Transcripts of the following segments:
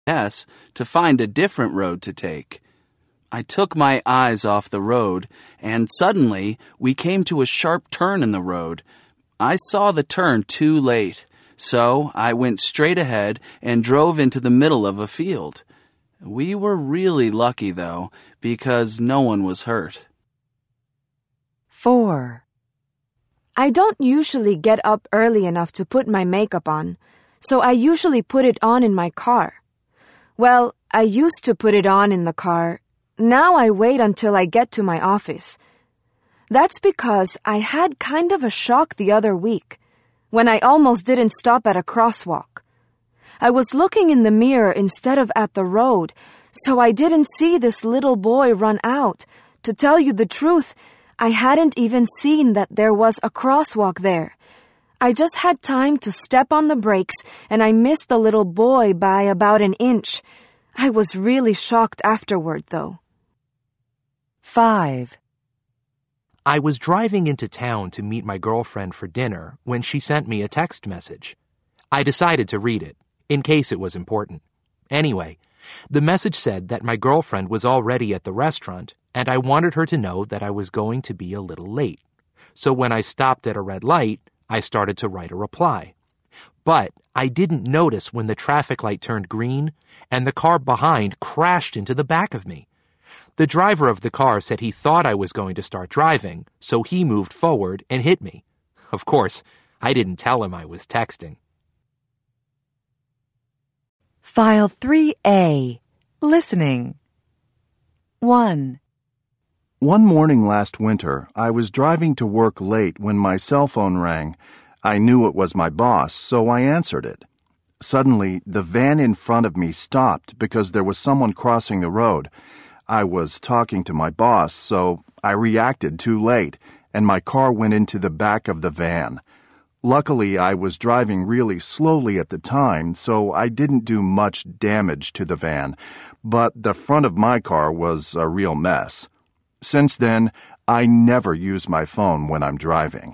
GPS to find a different road to take. I took my eyes off the road, and suddenly we came to a sharp turn in the road. I saw the turn too late, so I went straight ahead and drove into the middle of a field. We were really lucky, though, because no one was hurt. 4. I don't usually get up early enough to put my makeup on, so I usually put it on in my car. Well, I used to put it on in the car. Now I wait until I get to my office. That's because I had kind of a shock the other week, when I almost didn't stop at a crosswalk. I was looking in the mirror instead of at the road, so I didn't see this little boy run out. To tell you the truth, I hadn't even seen that there was a crosswalk there. I just had time to step on the brakes, and I missed the little boy by about an inch. I was really shocked afterward, though. 5. I was driving into town to meet my girlfriend for dinner when she sent me a text message. I decided to read it, in case it was important. Anyway, the message said that my girlfriend was already at the restaurant, and I wanted her to know that I was going to be a little late. So when I stopped at a red light, I started to write a reply. But I didn't notice when the traffic light turned green, and the car behind crashed into the back of me. The driver of the car said he thought I was going to start driving, so he moved forward and hit me. Of course, I didn't tell him I was texting. File 3A. Listening. 1. One morning last winter, I was driving to work late when my cell phone rang. I knew it was my boss, so I answered it. Suddenly, the van in front of me stopped because there was someone crossing the road. I was talking to my boss, so I reacted too late, and my car went into the back of the van. Luckily, I was driving really slowly at the time, so I didn't do much damage to the van, but the front of my car was a real mess. Since then, I never use my phone when I'm driving.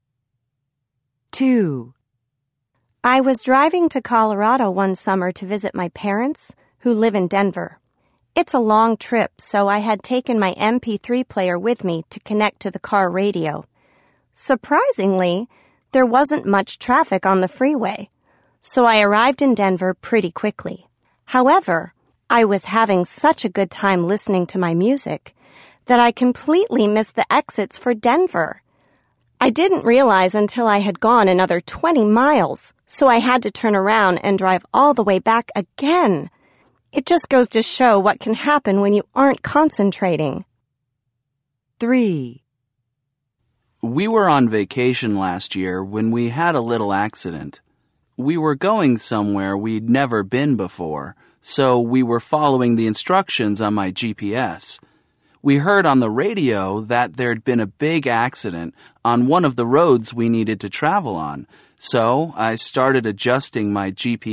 2. I was driving to Colorado one summer to visit my parents, who live in Denver. It's a long trip, so I had taken my MP3 player with me to connect to the car radio. Surprisingly, there wasn't much traffic on the freeway, so I arrived in Denver pretty quickly. However, I was having such a good time listening to my music that I completely missed the exits for Denver. I didn't realize until I had gone another 20 miles, so I had to turn around and drive all the way back again. It just goes to show what can happen when you aren't concentrating. 3. We were on vacation last year when we had a little accident. We were going somewhere we'd never been before, so we were following the instructions on my GPS. We heard on the radio that there'd been a big accident on one of the roads we needed to travel on, so I started adjusting my GPS